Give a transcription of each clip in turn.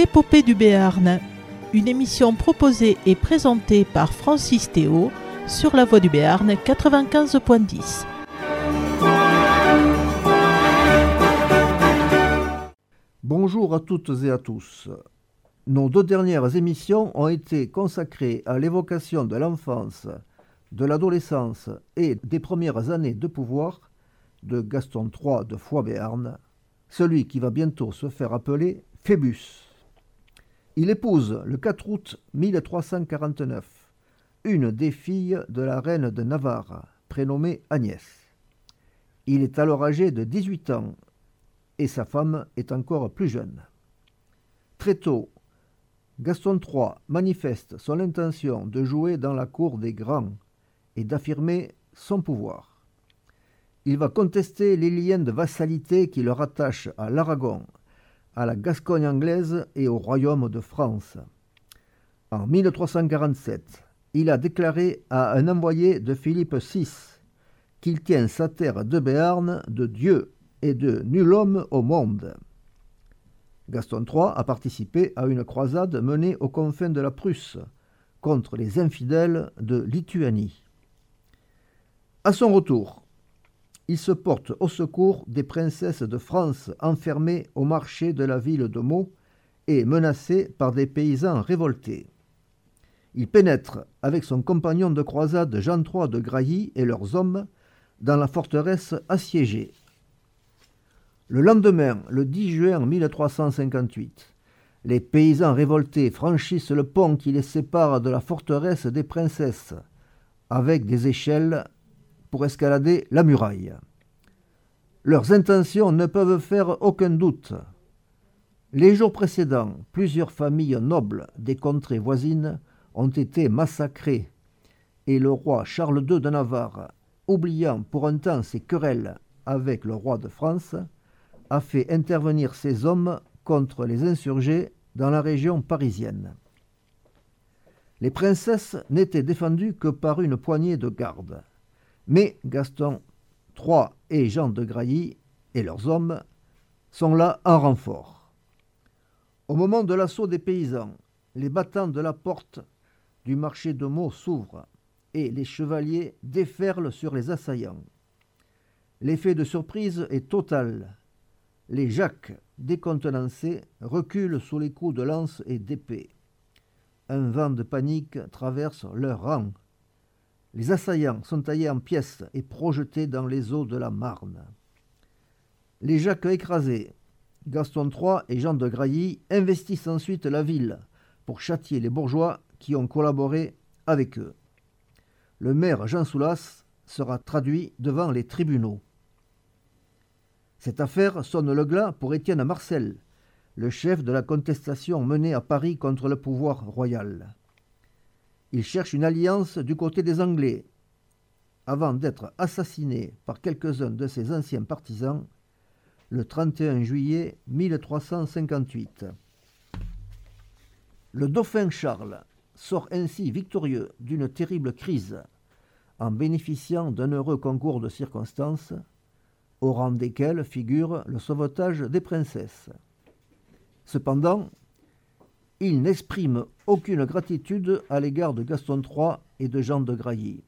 L'épopée du Béarn, une émission proposée et présentée par Francis Théo sur La Voix du Béarn 95.10. Bonjour à toutes et à tous. Nos deux dernières émissions ont été consacrées à l'évocation de l'enfance, de l'adolescence et des premières années de pouvoir de Gaston III de Foix-Béarn, celui qui va bientôt se faire appeler Phébus. Il épouse le 4 août 1349 une des filles de la reine de Navarre, prénommée Agnès. Il est alors âgé de 18 ans et sa femme est encore plus jeune. Très tôt, Gaston III manifeste son intention de jouer dans la cour des grands et d'affirmer son pouvoir. Il va contester les liens de vassalité qui le rattachent à l'Aragon, à la Gascogne anglaise et au royaume de France. En 1347, il a déclaré à un envoyé de Philippe VI qu'il tient sa terre de Béarn de Dieu et de nul homme au monde. Gaston III a participé à une croisade menée aux confins de la Prusse contre les infidèles de Lituanie. À son retour, il se porte au secours des princesses de France enfermées au marché de la ville de Meaux et menacées par des paysans révoltés. Il pénètre avec son compagnon de croisade Jean III de Grailly et leurs hommes dans la forteresse assiégée. Le lendemain, le 10 juin 1358, les paysans révoltés franchissent le pont qui les sépare de la forteresse des princesses avec des échelles pour escalader la muraille. Leurs intentions ne peuvent faire aucun doute. Les jours précédents, plusieurs familles nobles des contrées voisines ont été massacrées et le roi Charles II de Navarre, oubliant pour un temps ses querelles avec le roi de France, a fait intervenir ses hommes contre les insurgés dans la région parisienne. Les princesses n'étaient défendues que par une poignée de gardes. Mais Gaston III et Jean de Grailly et leurs hommes sont là en renfort. Au moment de l'assaut des paysans, les battants de la porte du marché de Meaux s'ouvrent et les chevaliers déferlent sur les assaillants. L'effet de surprise est total. Les Jacques, décontenancés, reculent sous les coups de lance et d'épée. Un vent de panique traverse leurs rangs. Les assaillants sont taillés en pièces et projetés dans les eaux de la Marne. Les Jacques écrasés, Gaston III et Jean de Grailly investissent ensuite la ville pour châtier les bourgeois qui ont collaboré avec eux. Le maire Jean Soulas sera traduit devant les tribunaux. Cette affaire sonne le glas pour Étienne Marcel, le chef de la contestation menée à Paris contre le pouvoir royal. Il cherche une alliance du côté des Anglais, avant d'être assassiné par quelques-uns de ses anciens partisans le 31 juillet 1358. Le dauphin Charles sort ainsi victorieux d'une terrible crise en bénéficiant d'un heureux concours de circonstances, au rang desquels figure le sauvetage des princesses. Cependant, il n'exprime aucune gratitude à l'égard de Gaston III et de Jean de Grailly.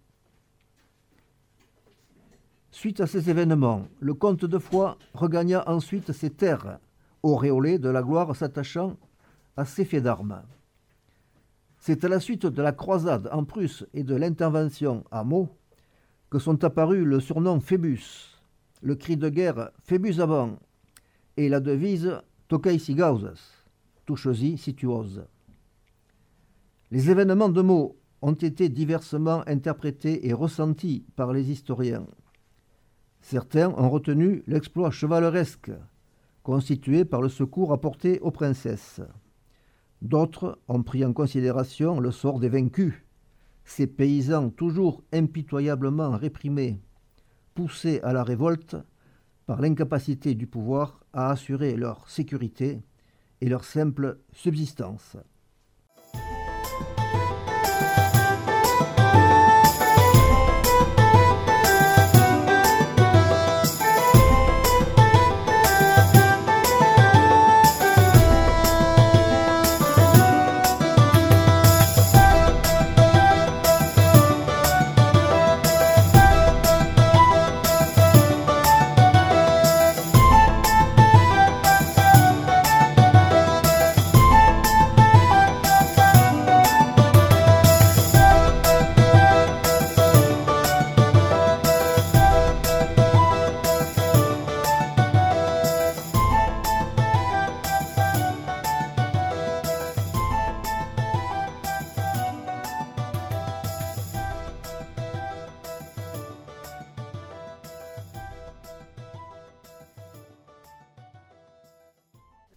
Suite à ces événements, le comte de Foix regagna ensuite ses terres, auréolé de la gloire s'attachant à ses faits d'armes. C'est à la suite de la croisade en Prusse et de l'intervention à Meaux que sont apparus le surnom Phébus, le cri de guerre Phébus avant et la devise Toquei gauzes, touches-y si tu oses. Les événements de Meaux ont été diversement interprétés et ressentis par les historiens. Certains ont retenu l'exploit chevaleresque constitué par le secours apporté aux princesses. D'autres ont pris en considération le sort des vaincus, ces paysans toujours impitoyablement réprimés, poussés à la révolte par l'incapacité du pouvoir à assurer leur sécurité et leur simple subsistance.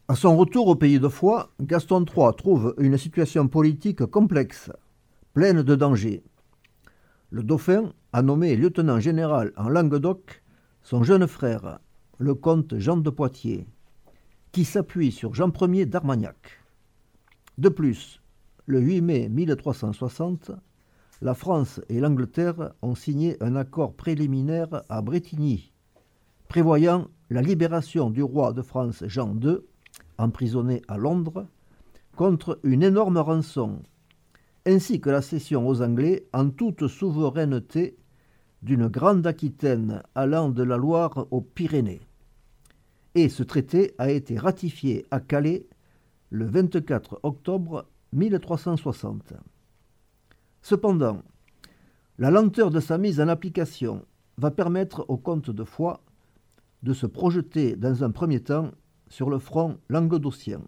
À son retour au pays de Foix, Gaston III trouve une situation politique complexe, pleine de dangers. Le dauphin a nommé lieutenant général en Languedoc son jeune frère, le comte Jean de Poitiers, qui s'appuie sur Jean Ier d'Armagnac. De plus, le 8 mai 1360, la France et l'Angleterre ont signé un accord préliminaire à Brétigny, prévoyant la libération du roi de France Jean II, emprisonné à Londres, contre une énorme rançon, ainsi que la cession aux Anglais en toute souveraineté d'une grande Aquitaine allant de la Loire aux Pyrénées. Et ce traité a été ratifié à Calais le 24 octobre 1360. Cependant, la lenteur de sa mise en application va permettre au comte de Foix de se projeter dans un premier temps sur le front languedocien.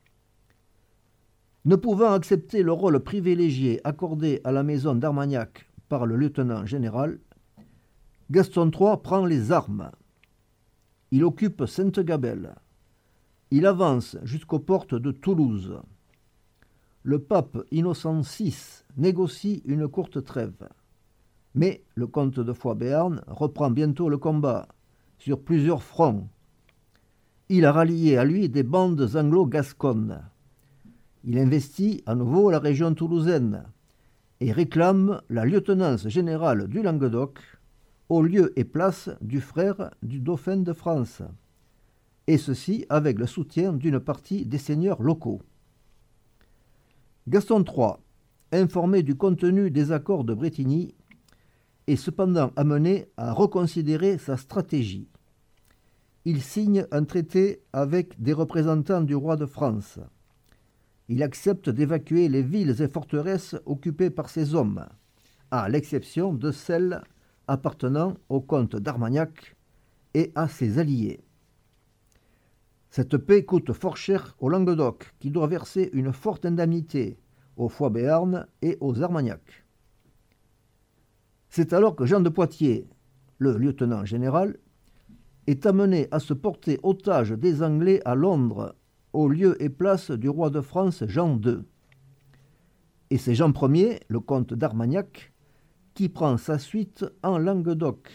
Ne pouvant accepter le rôle privilégié accordé à la maison d'Armagnac par le lieutenant général, Gaston III prend les armes. Il occupe Sainte-Gabelle. Il avance jusqu'aux portes de Toulouse. Le pape Innocent VI négocie une courte trêve. Mais le comte de Foix-Béarn reprend bientôt le combat, sur plusieurs fronts. Il a rallié à lui des bandes anglo-gasconnes. Il investit à nouveau la région toulousaine et réclame la lieutenance générale du Languedoc au lieu et place du frère du dauphin de France, et ceci avec le soutien d'une partie des seigneurs locaux. Gaston III, informé du contenu des accords de Brétigny, est cependant amené à reconsidérer sa stratégie. Il signe un traité avec des représentants du roi de France. Il accepte d'évacuer les villes et forteresses occupées par ses hommes, à l'exception de celles appartenant au comte d'Armagnac et à ses alliés. Cette paix coûte fort cher au Languedoc, qui doit verser une forte indemnité aux Foix-Béarn et aux Armagnac. C'est alors que Jean de Poitiers, le lieutenant général, est amené à se porter otage des Anglais à Londres, au lieu et place du roi de France Jean II. Et c'est Jean Ier, le comte d'Armagnac, qui prend sa suite en Languedoc.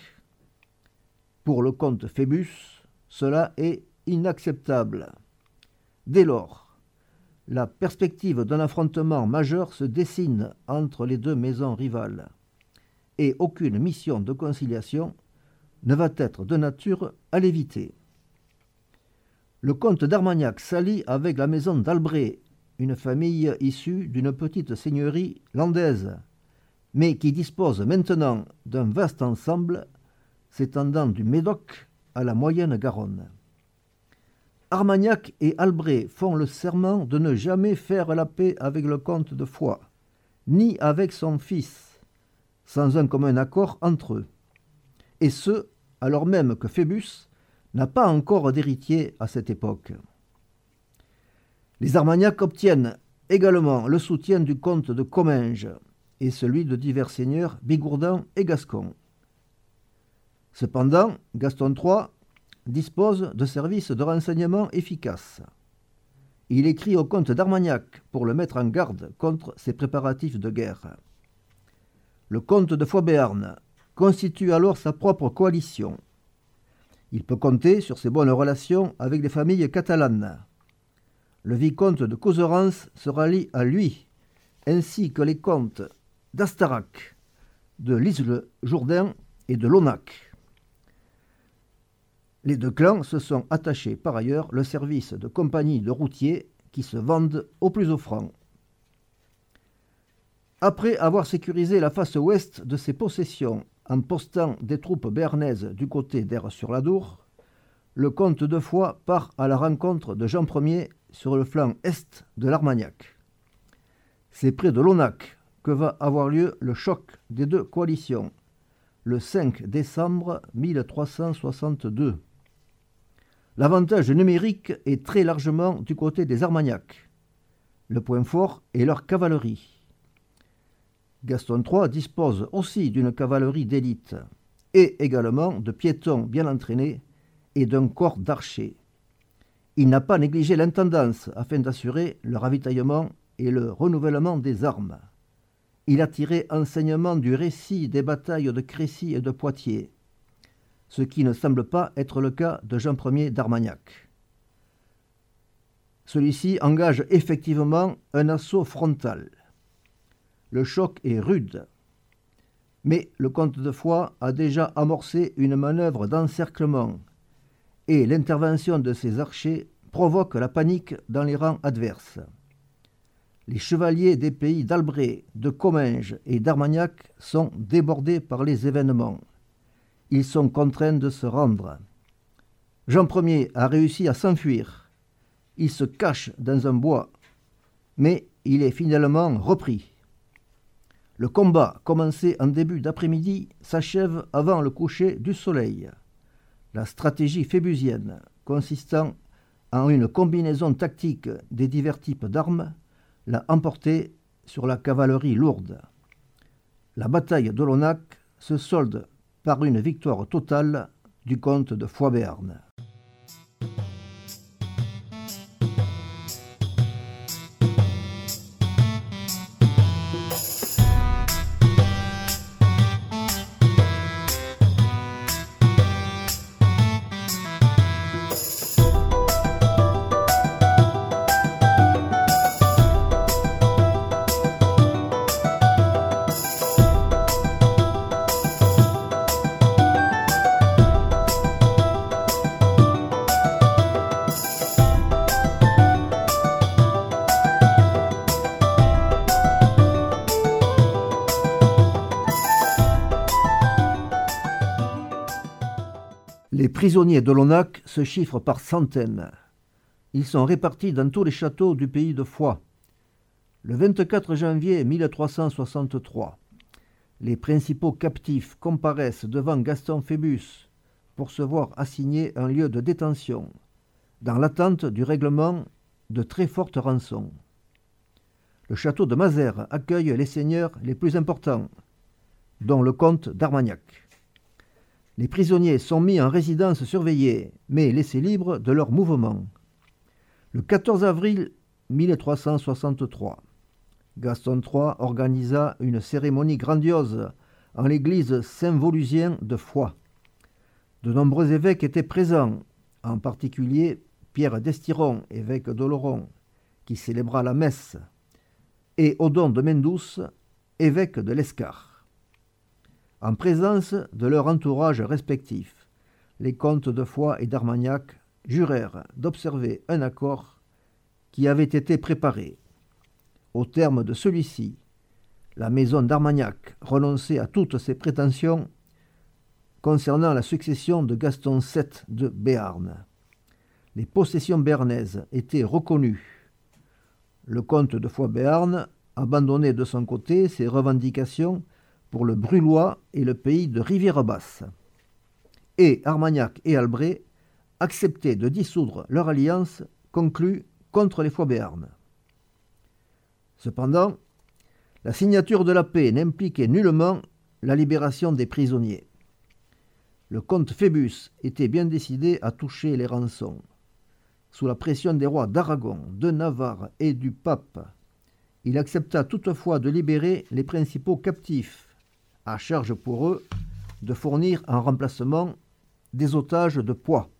Pour le comte Phébus, cela est inacceptable. Dès lors, la perspective d'un affrontement majeur se dessine entre les deux maisons rivales, et aucune mission de conciliation ne va être de nature à l'éviter. Le comte d'Armagnac s'allie avec la maison d'Albret, une famille issue d'une petite seigneurie landaise, mais qui dispose maintenant d'un vaste ensemble s'étendant du Médoc à la Moyenne-Garonne. Armagnac et Albret font le serment de ne jamais faire la paix avec le comte de Foix, ni avec son fils, sans un commun accord entre eux, et ce, alors même que Phébus n'a pas encore d'héritier à cette époque. Les Armagnac obtiennent également le soutien du comte de Comminges et celui de divers seigneurs bigourdans et gascons. Cependant, Gaston III dispose de services de renseignement efficaces. Il écrit au comte d'Armagnac pour le mettre en garde contre ses préparatifs de guerre. Le comte de Foix-Béarn constitue alors sa propre coalition. Il peut compter sur ses bonnes relations avec les familles catalanes. Le vicomte de Couserans se rallie à lui, ainsi que les comtes d'Astarac, de l'Isle-Jourdain et de Lonac. Les deux clans se sont attachés par ailleurs le service de compagnies de routiers qui se vendent au plus offrant. Après avoir sécurisé la face ouest de ses possessions en postant des troupes béarnaises du côté d'Aire-sur-l'Adour, le comte de Foix part à la rencontre de Jean Ier sur le flanc est de l'Armagnac. C'est près de Lonac que va avoir lieu le choc des deux coalitions, le 5 décembre 1362. L'avantage numérique est très largement du côté des Armagnacs. Le point fort est leur cavalerie. Gaston III dispose aussi d'une cavalerie d'élite et également de piétons bien entraînés et d'un corps d'archers. Il n'a pas négligé l'intendance afin d'assurer le ravitaillement et le renouvellement des armes. Il a tiré enseignement du récit des batailles de Crécy et de Poitiers, ce qui ne semble pas être le cas de Jean Ier d'Armagnac. Celui-ci engage effectivement un assaut frontal. Le choc est rude, mais le comte de Foix a déjà amorcé une manœuvre d'encerclement et l'intervention de ses archers provoque la panique dans les rangs adverses. Les chevaliers des pays d'Albret, de Comminges et d'Armagnac sont débordés par les événements. Ils sont contraints de se rendre. Jean Ier a réussi à s'enfuir. Il se cache dans un bois, mais il est finalement repris. Le combat, commencé en début d'après-midi, s'achève avant le coucher du soleil. La stratégie phébusienne, consistant en une combinaison tactique des divers types d'armes, l'a emporté sur la cavalerie lourde. La bataille d'Olonnac se solde par une victoire totale du comte de Foix-Béarn. Les prisonniers d'Olonnac se chiffrent par centaines. Ils sont répartis dans tous les châteaux du pays de Foix. Le 24 janvier 1363, les principaux captifs comparaissent devant Gaston Phébus pour se voir assigner un lieu de détention, dans l'attente du règlement de très fortes rançons. Le château de Mazères accueille les seigneurs les plus importants, dont le comte d'Armagnac. Les prisonniers sont mis en résidence surveillée, mais laissés libres de leurs mouvements. Le 14 avril 1363, Gaston III organisa une cérémonie grandiose en l'église Saint-Volusien de Foix. De nombreux évêques étaient présents, en particulier Pierre d'Estiron, évêque d'Oloron, qui célébra la messe, et Odon de Mendouce, évêque de l'Escar. En présence de leur entourage respectif, les comtes de Foix et d'Armagnac jurèrent d'observer un accord qui avait été préparé. Au terme de celui-ci, la maison d'Armagnac renonçait à toutes ses prétentions concernant la succession de Gaston VII de Béarn. Les possessions béarnaises étaient reconnues. Le comte de Foix-Béarn abandonnait de son côté ses revendications pour le Brulois et le pays de Rivière-Basse. Et Armagnac et Albret acceptaient de dissoudre leur alliance conclue contre les Foix-Béarn. Cependant, la signature de la paix n'impliquait nullement la libération des prisonniers. Le comte Phébus était bien décidé à toucher les rançons. Sous la pression des rois d'Aragon, de Navarre et du pape, il accepta toutefois de libérer les principaux captifs, à charge pour eux de fournir en remplacement des otages de poids.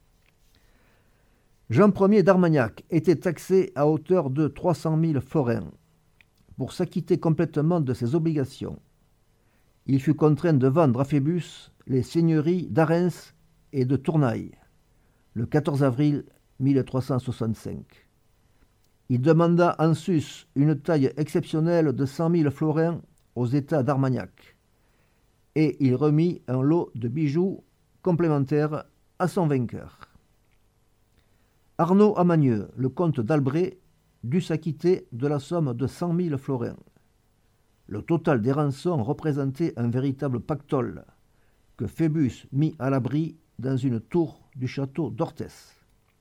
Jean Ier d'Armagnac était taxé à hauteur de 300 000 florins. Pour s'acquitter complètement de ses obligations, il fut contraint de vendre à Phébus les seigneuries d'Arens et de Tournaille, le 14 avril 1365. Il demanda en sus une taille exceptionnelle de 100 000 florins aux États d'Armagnac, et il remit un lot de bijoux complémentaires à son vainqueur. Arnaud Amagneux, le comte d'Albret, dut s'acquitter de la somme de 100 000 florins. Le total des rançons représentait un véritable pactole que Phébus mit à l'abri dans une tour du château d'Orthès.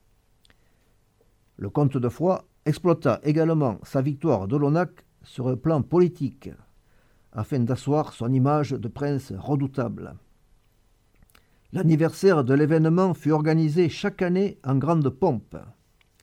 Le comte de Foix exploita également sa victoire d'Olonnac sur le plan politique, afin d'asseoir son image de prince redoutable. L'anniversaire de l'événement fut organisé chaque année en grande pompe.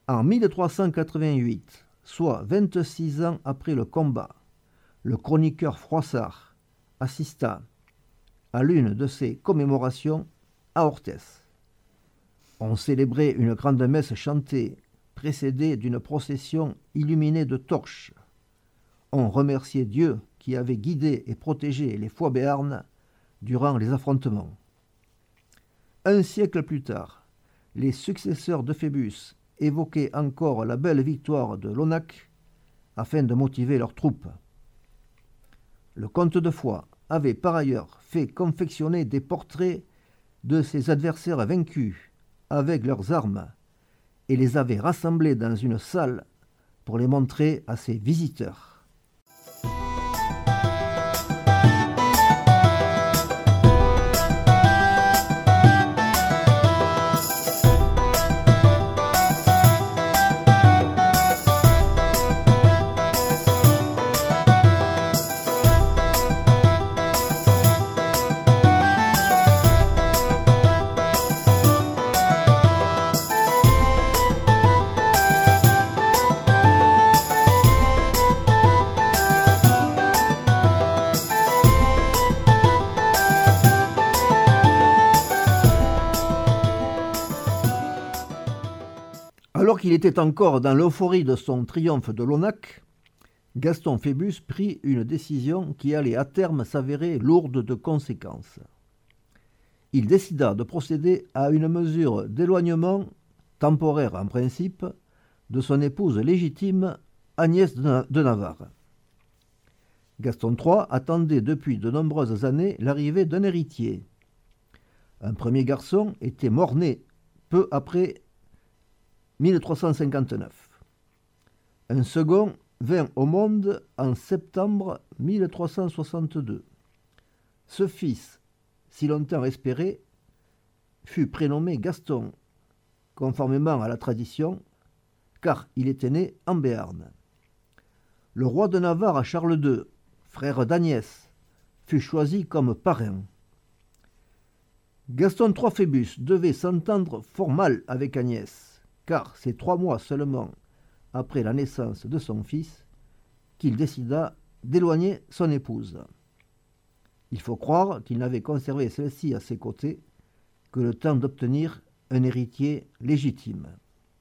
En 1388, soit 26 ans après le combat, le chroniqueur Froissart assista à l'une de ces commémorations à Orthès. On célébrait une grande messe chantée, précédée d'une procession illuminée de torches. On remerciait Dieu qui avait guidé et protégé les foi béarnes durant les affrontements. Un siècle plus tard, les successeurs de Phébus évoquaient encore la belle victoire de Lonac afin de motiver leurs troupes. Le comte de Foix avait par ailleurs fait confectionner des portraits de ses adversaires vaincus avec leurs armes et les avait rassemblés dans une salle pour les montrer à ses visiteurs. Alors qu'il était encore dans l'euphorie de son triomphe de Lonac, Gaston Phébus prit une décision qui allait à terme s'avérer lourde de conséquences. Il décida de procéder à une mesure d'éloignement, temporaire en principe, de son épouse légitime Agnès de Navarre. Gaston III attendait depuis de nombreuses années l'arrivée d'un héritier. Un premier garçon était mort-né peu après 1359. Un second vint au monde en septembre 1362. Ce fils, si longtemps espéré, fut prénommé Gaston, conformément à la tradition, car il était né en Béarn. Le roi de Navarre, Charles II, frère d'Agnès, fut choisi comme parrain. Gaston III Phébus devait s'entendre fort mal avec Agnès, car c'est 3 mois seulement après la naissance de son fils qu'il décida d'éloigner son épouse. Il faut croire qu'il n'avait conservé celle-ci à ses côtés que le temps d'obtenir un héritier légitime.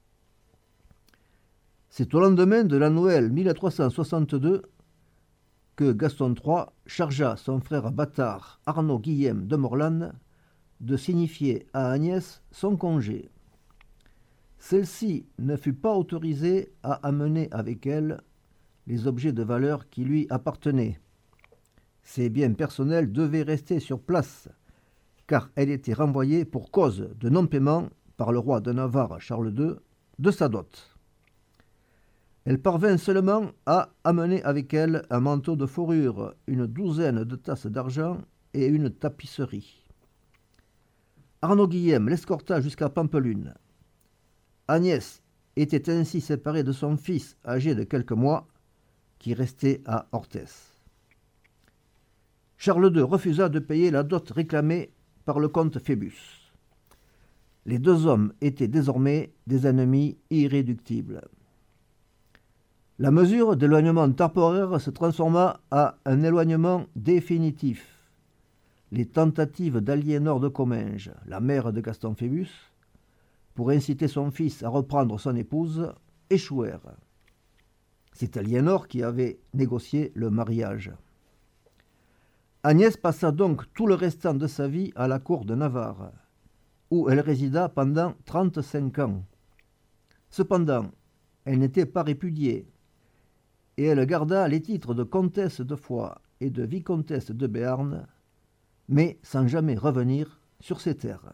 C'est au lendemain de la Noël 1362 que Gaston III chargea son frère bâtard Arnaud Guillem de Morlan de signifier à Agnès son congé. Celle-ci ne fut pas autorisée à amener avec elle les objets de valeur qui lui appartenaient. Ses biens personnels devaient rester sur place, car elle était renvoyée pour cause de non-paiement par le roi de Navarre Charles II de sa dot. Elle parvint seulement à amener avec elle un manteau de fourrure, une 12aine de tasses d'argent et une tapisserie. Arnaud Guillem l'escorta jusqu'à Pampelune. Agnès était ainsi séparée de son fils âgé de quelques mois, qui restait à Orthès. Charles II refusa de payer la dot réclamée par le comte Phébus. Les deux hommes étaient désormais des ennemis irréductibles. La mesure d'éloignement temporaire se transforma à un éloignement définitif. Les tentatives d'Aliénor de Comminges, la mère de Gaston Phébus, pour inciter son fils à reprendre son épouse, échouèrent. C'est Aliénor qui avait négocié le mariage. Agnès passa donc tout le restant de sa vie à la cour de Navarre, où elle résida pendant 35 ans. Cependant, elle n'était pas répudiée, et elle garda les titres de comtesse de Foix et de vicomtesse de Béarn, mais sans jamais revenir sur ses terres.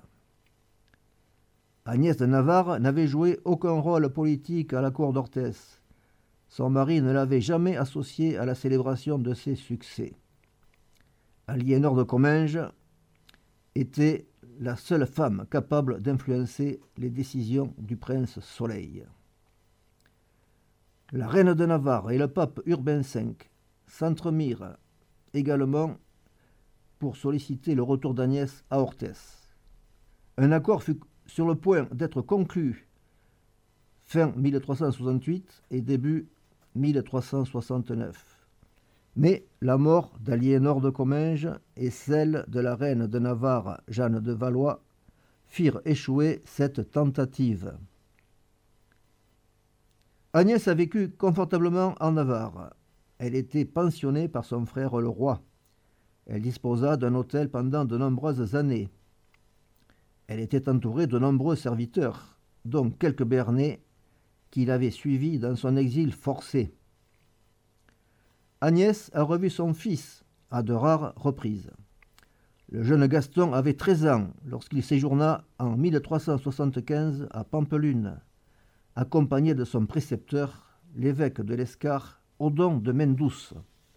Agnès de Navarre n'avait joué aucun rôle politique à la cour d'Orthès. Son mari ne l'avait jamais associée à la célébration de ses succès. Aliénor de Comminges était la seule femme capable d'influencer les décisions du prince Soleil. La reine de Navarre et le pape Urbain V s'entremirent également pour solliciter le retour d'Agnès à Orthès. Un accord fut sur le point d'être conclu fin 1368 et début 1369. Mais la mort d'Aliénor de Comminges et celle de la reine de Navarre, Jeanne de Valois, firent échouer cette tentative. Agnès a vécu confortablement en Navarre. Elle était pensionnée par son frère le roi. Elle disposa d'un hôtel pendant de nombreuses années. Elle était entourée de nombreux serviteurs, dont quelques Béarnais qui l'avaient suivie dans son exil forcé. Agnès a revu son fils à de rares reprises. Le jeune Gaston avait 13 ans lorsqu'il séjourna en 1375 à Pampelune, accompagné de son précepteur, l'évêque de l'Escar, Odon de Maindouce.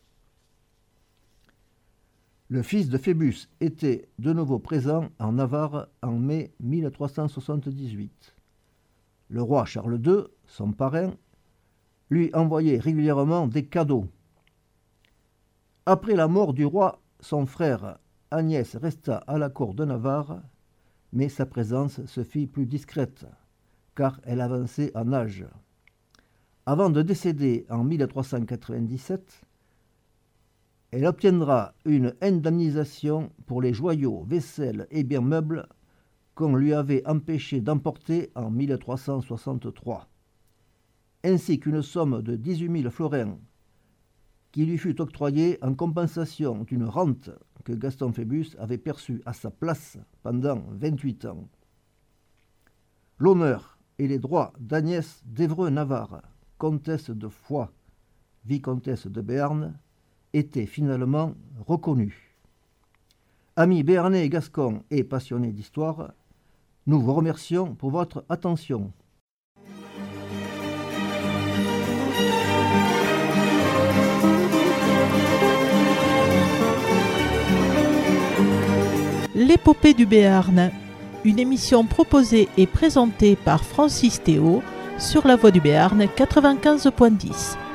Le fils de Phébus était de nouveau présent en Navarre en mai 1378. Le roi Charles II, son parrain, lui envoyait régulièrement des cadeaux. Après la mort du roi, son frère Agnès resta à la cour de Navarre, mais sa présence se fit plus discrète, car elle avançait en âge. Avant de décéder en 1397, elle obtiendra une indemnisation pour les joyaux, vaisselle et biens meubles qu'on lui avait empêché d'emporter en 1363, ainsi qu'une somme de 18 000 florins qui lui fut octroyée en compensation d'une rente que Gaston Phébus avait perçue à sa place pendant 28 ans. L'honneur et les droits d'Agnès d'Évreux-Navarre, comtesse de Foix, vicomtesse de Béarn, étaient finalement reconnus. Amis béarnais et gascons et passionnés d'histoire, nous vous remercions pour votre attention. L'épopée du Béarn, une émission proposée et présentée par Francis Théo sur La Voix du Béarn 95.10.